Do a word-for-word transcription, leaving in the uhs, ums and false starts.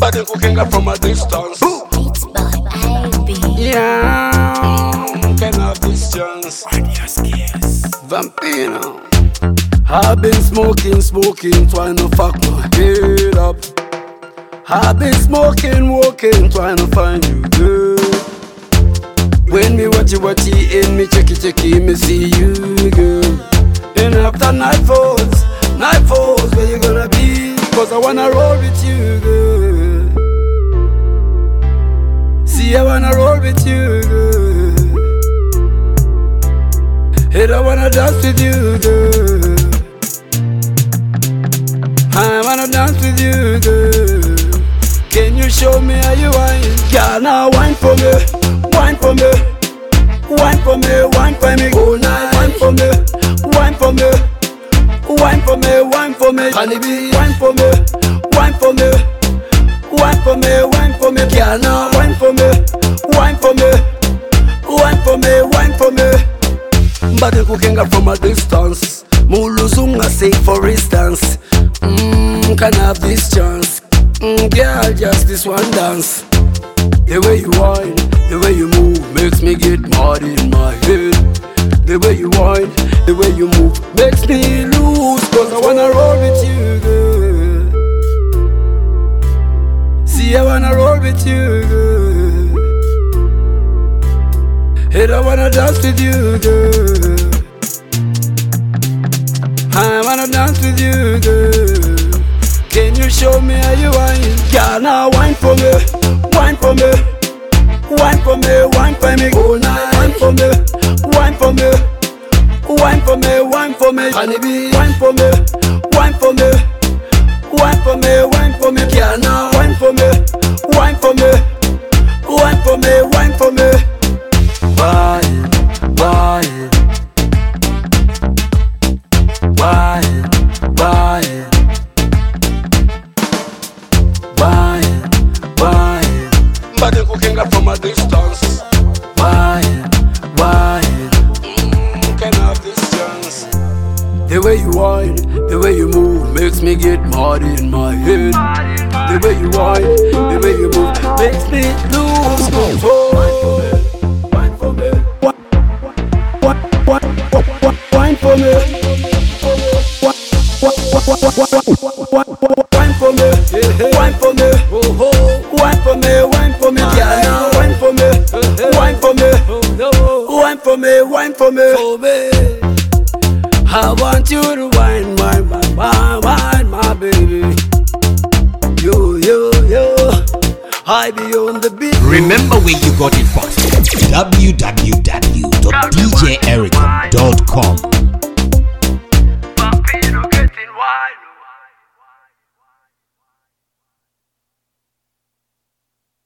but you cooking up from a distance. Beats by Ivy. Yeah, can have this chance. Vampino. I've been smoking, smoking, trying to fuck my head up. I've been smoking, walking, trying to find you, girl. When me watchy watchy in me checky checky, me see you, girl. And after night falls, night falls, where you gonna be? Cause I wanna roll with you, girl. See, I wanna roll with you, girl. And I wanna dance with you, girl. I wanna dance with you, girl. Can you show me how you wine? Girl, now wine for me, wine for me, wine for me, wine for me, all night. Wine for me, wine for me, wine for me, wine for me, honeybee. Wine for me, wine for me, wine for me, wine for me. Girl, now wine for me, wine for me, wine for me, wine for me. But you cooking up from a distance. Muluzunga say for instance. Mmm, can I have this chance? Mmm, girl, just this one dance. The way you whine, the way you move makes me get mad in my head. The way you whine, the way you move makes me lose. Cause I wanna roll with you, girl. See, I wanna roll with you, girl. And I wanna dance with you, girl. I wanna dance with you, girl. Can you show me how you wine? Girl, now wine for me, wine for me, wine for me, wine for me, all night. Wine for me, wine for me, wine for me, wine for me, honeybee. Wine for me, wine for me, wine for me, wine for me. Girl, now wine for me, wine for me, wine for me, wine for me. Wine, wine, wine, wine. Wine, wine, but you cooking up from a distance. Wine, wine, mm, can I have this chance? The way you whine, the way you move makes me get mad in my head. The way you whine, the way you move makes me lose control. Wine for me, wine for me, wine for me, wine for me, wine for me, wine for me, yeah, wine for me, wine for me, wine for me, wine for me. I want you to wine, wine, wine, wine, wine, my baby. Yo, yo, yo, I be on the beat. Remember where you got it first. w w w dot d j ericom dot com